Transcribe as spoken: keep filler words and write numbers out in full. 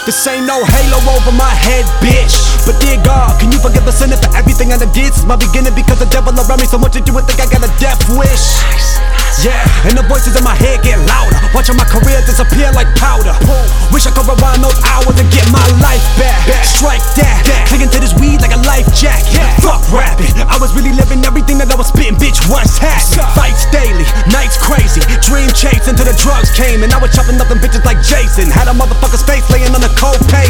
This ain't no halo over my head, bitch. But dear God, can you forgive the sinner for everything I done did since my beginning? Because the devil around me so much that you would think I got a death wish. Yeah, and the voices in my head get louder, watching my career disappear like powder. Wish I could rewind those hours and get my life back. Strike that, clinging to this weed like a life jacket. Fuck rapping, I was really living everything that I was spitting, bitch, once had. Fights daily, nights crazy, dream chasing till the drugs came, and I was chopping up them bitches like Jason. Had a motherfucker's face laying on the cold page.